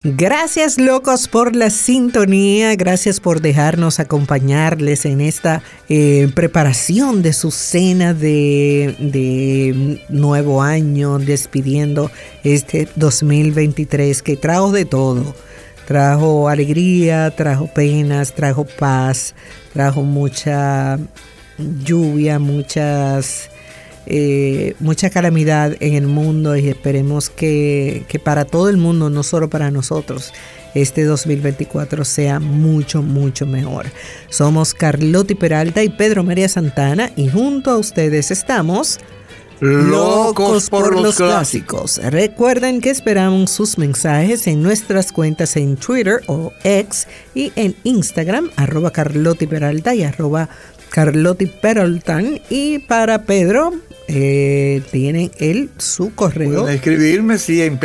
Gracias, locos, por la sintonía. Gracias por dejarnos acompañarles en esta preparación de su cena de nuevo año, despidiendo este 2023 que trajo de todo. Trajo alegría, trajo penas, trajo paz, trajo mucha lluvia, mucha calamidad en el mundo, y esperemos que para todo el mundo, no solo para nosotros, este 2024 sea mucho, mucho mejor. Somos Carlotti Peralta y Pedro María Santana, y junto a ustedes estamos Locos por los clásicos. Recuerden que esperamos sus mensajes en nuestras cuentas en Twitter o X y en Instagram, @Carlotti Peralta y @Carlotti Peraltan. Y para Pedro, tienen su correo. Pueden escribirme, sí, en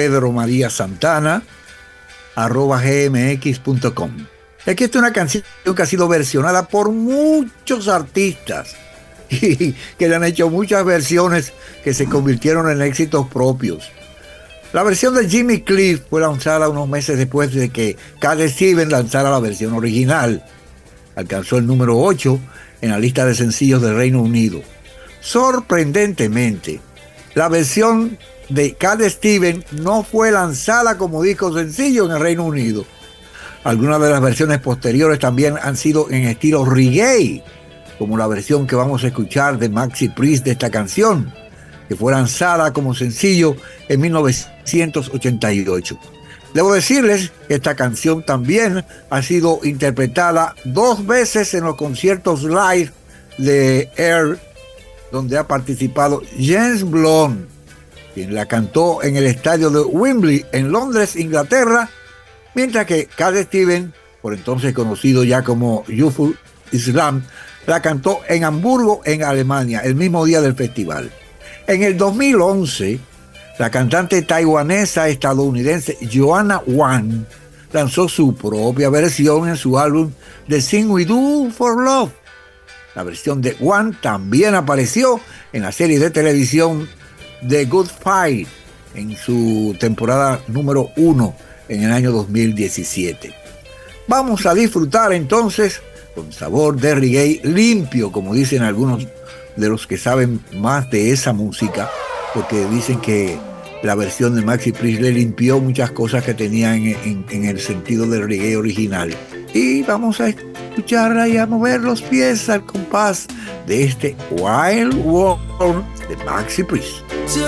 pedromariasantana@gmx.com. Aquí está una canción que ha sido versionada por muchos artistas y que le han hecho muchas versiones que se convirtieron en éxitos propios. La versión de Jimmy Cliff fue lanzada unos meses después de que Cat Stevens lanzara la versión original. Alcanzó el número 8 en la lista de sencillos del Reino Unido. Sorprendentemente, la versión de Cat Stevens no fue lanzada como disco sencillo en el Reino Unido. Algunas de las versiones posteriores también han sido en estilo reggae, como la versión que vamos a escuchar de Maxi Priest de esta canción, que fue lanzada como sencillo en 1988. Debo decirles que esta canción también ha sido interpretada 2 veces en los conciertos live de Air, donde ha participado James Blunt, quien la cantó en el estadio de Wembley en Londres, Inglaterra, mientras que Cat Stevens, por entonces conocido ya como Youthful Islam, la cantó en Hamburgo, en Alemania, el mismo día del festival. En el 2011, la cantante taiwanesa estadounidense Joanna Wang lanzó su propia versión en su álbum The Thing We Do for Love. La versión de Wang también apareció en la serie de televisión The Good Fight en su temporada número 1 en el año 2017. Vamos a disfrutar entonces con sabor de reggae limpio, como dicen algunos de los que saben más de esa música, porque dicen que la versión de Maxi Priest le limpió muchas cosas que tenían en el sentido del reggae original. Y vamos a escucharla y a mover los pies al compás de este Wild World de Maxi Priest.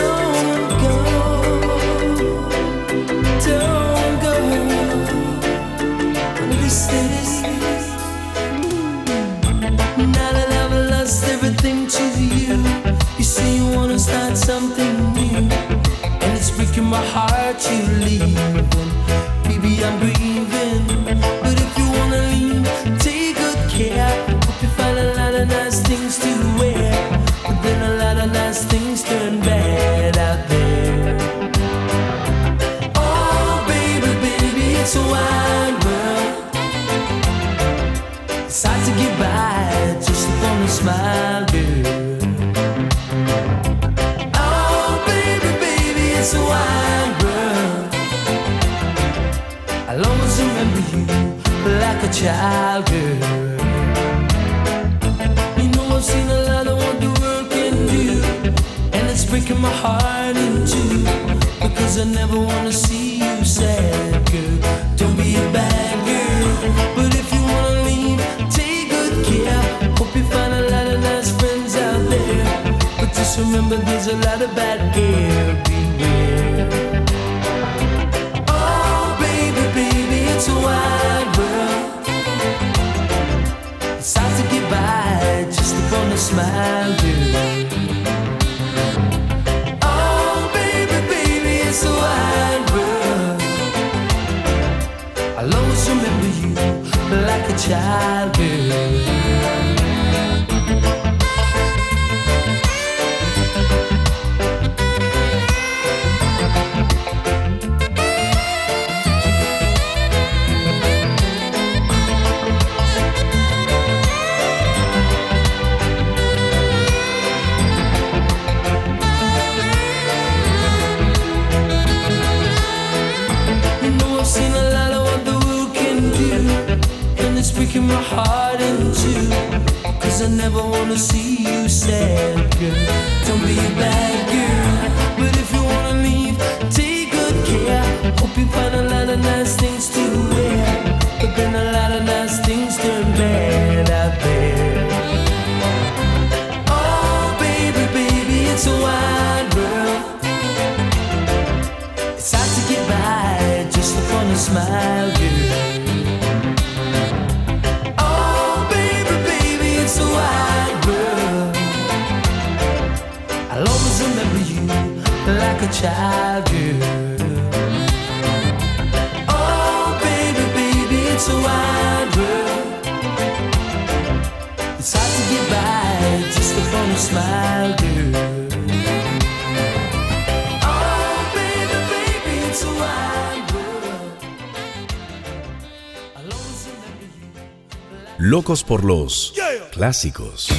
Start something new, and it's breaking my heart you leave, and baby I'm grieving, but if you wanna leave, take good care. Hope you find a lot of nice things to wear, but then a lot of nice things turn bad out there. Oh baby, baby, it's a wide world. It's hard to get by just upon a smile, girl. It's a wide world. I'll always remember you like a child, girl. You know I've seen a lot of what the world can do, and it's breaking my heart in two, because I never wanna see you sad, girl. Don't be a bad girl, but if you wanna leave, take good care. Hope you find a lot of nice friends out there, but just remember there's a lot of bad girls. Oh baby, baby, it's a wide world. It's hard to get by just upon a smile, girl. Oh baby, baby, it's a wide world. I'll always remember you like a child, girl. Seen a breaking my heart in two. Cause I never wanna see you sad, girl. Don't be a bad girl. But if you wanna leave, take good care. Hope you find a lot of nice things to wear. But then a lot of nice things turn bad out there. Oh baby, baby, it's a wide world. It's hard to get by just upon a smile, girl. Oh baby, baby, it's a wide world. I'll always remember you like a child, girl. Oh baby, baby, it's a wide world. It's hard to get by just upon a smile, girl. Oh baby, baby, it's a wide world. I'll always remember you. Locos por los clásicos.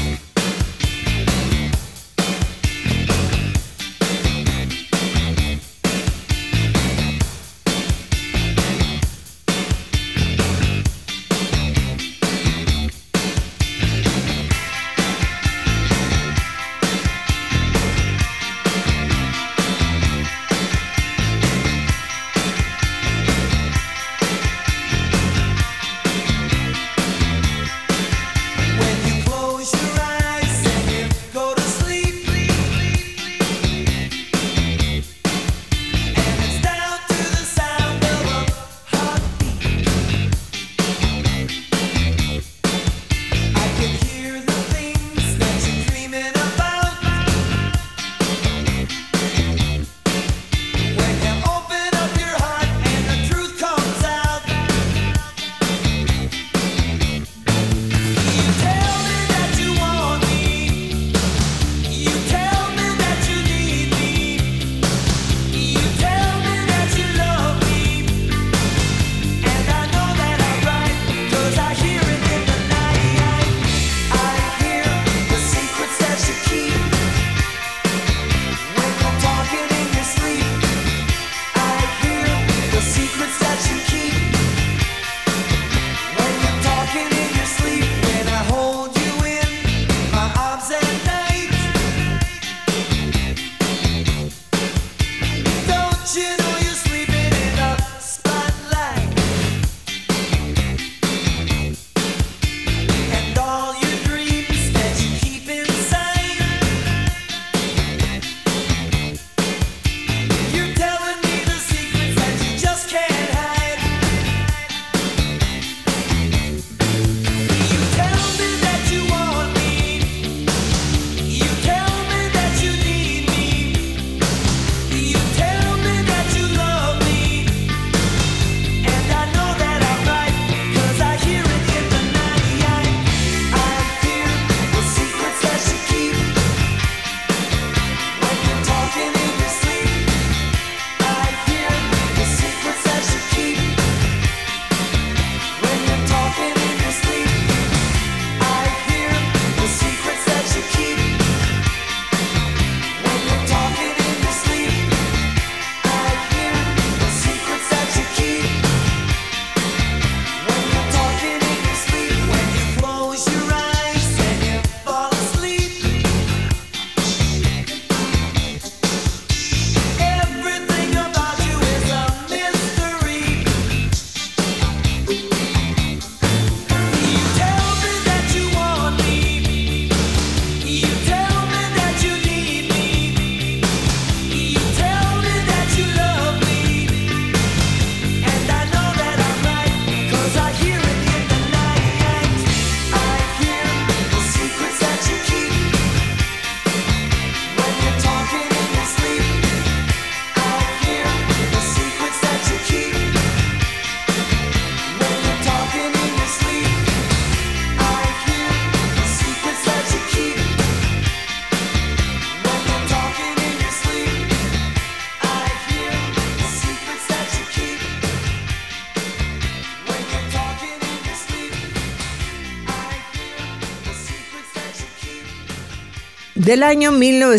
Del año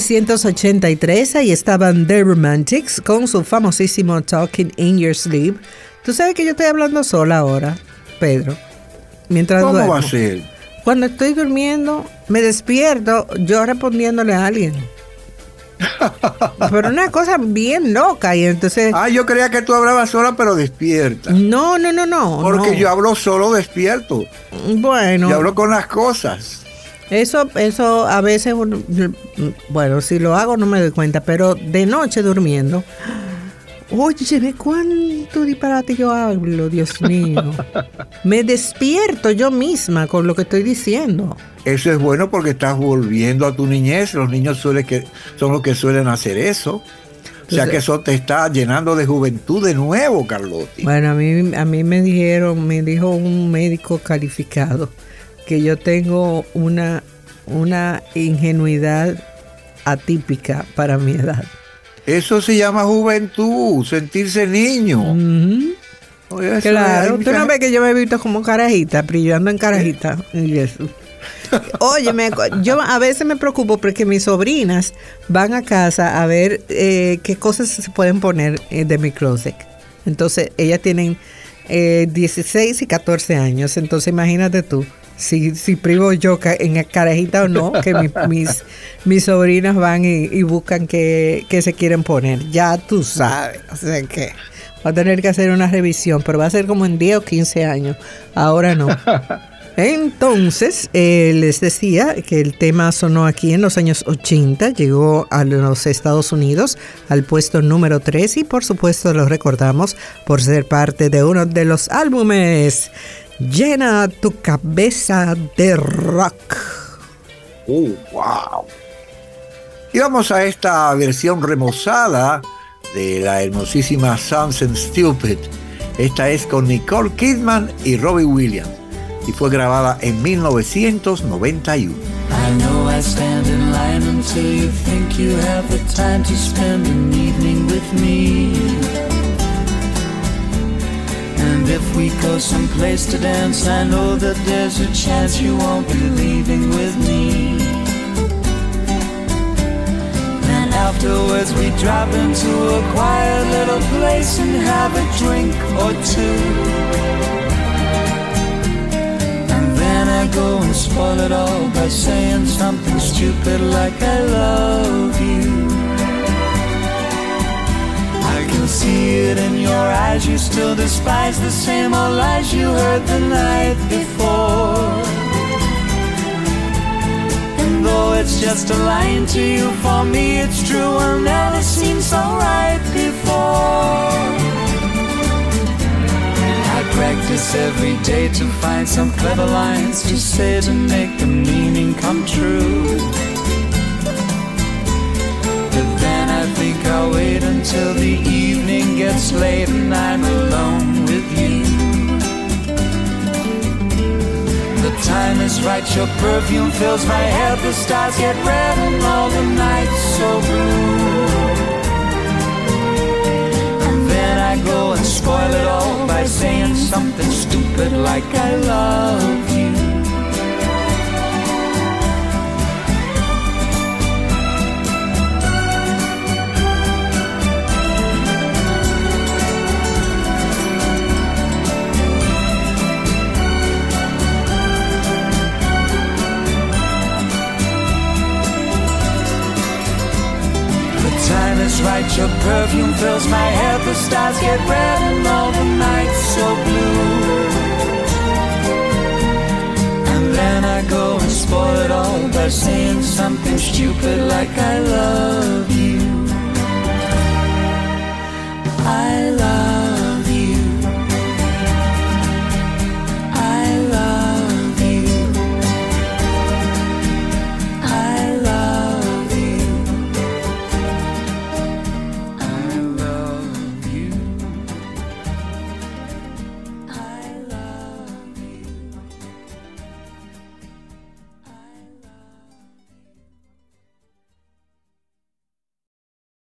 1983, ahí estaban The Romantics con su famosísimo Talking in Your Sleep. Tú sabes que yo estoy hablando sola ahora, Pedro. mientras ¿Cómo duermo. va a ser? Cuando estoy durmiendo, me despierto yo respondiéndole a alguien. Pero una cosa bien loca. Y entonces... Yo creía que tú hablabas sola, pero despierta. No. Porque no. yo hablo solo despierto. Bueno. Yo hablo con las cosas. Eso a veces, bueno, si lo hago no me doy cuenta, pero de noche durmiendo, oye, cuánto disparate yo hablo, Dios mío. Me despierto yo misma con lo que estoy diciendo. Eso es bueno porque estás volviendo a tu niñez. Los niños son los que suelen hacer eso. O sea que eso te está llenando de juventud de nuevo, Carlotti. Bueno, a mí me dijo un médico calificado que yo tengo una ingenuidad atípica para mi edad. Eso se llama juventud, sentirse niño. Oye, claro, tú no ves que yo me he visto como carajita, brillando en carajita. Y eso. Oye, yo a veces me preocupo porque mis sobrinas van a casa a ver qué cosas se pueden poner de mi closet. Entonces, ellas tienen 16 y 14 años. Entonces, imagínate tú, si privo yo en carajita o no, que mis sobrinas van y buscan qué se quieren poner. Ya tú sabes. O sea que va a tener que hacer una revisión, pero va a ser como en 10 o 15 años. Ahora no. Entonces, les decía que el tema sonó aquí en los años 80, llegó a los Estados Unidos al puesto número 3 y por supuesto lo recordamos por ser parte de uno de los álbumes Llena tu cabeza de rock. Wow. Y vamos a esta versión remozada de la hermosísima Something Stupid. Esta es con Nicole Kidman y Robbie Williams y fue grabada en 1991. I know I stand in line until you think you have the time to spend an evening with me. And if we go someplace to dance, I know that there's a chance you won't be leaving with me. And afterwards we drop into a quiet little place and have a drink or two. And then I go and spoil it all by saying something stupid like I love you. I can see it in your eyes, you still despise the same old lies you heard the night before. And though it's just a line to you, for me it's true, I've never seen so right before. I practice every day to find some clever lines to say to make the meaning come true. I think I'll wait until the evening gets late and I'm alone with you. The time is right, your perfume fills my head, the stars get red and all the nights so blue. And then I go and spoil it all by saying something stupid like I love you. Time is right, your perfume fills my head, the stars get red and all the nights so blue. And then I go and spoil it all by saying something stupid like I love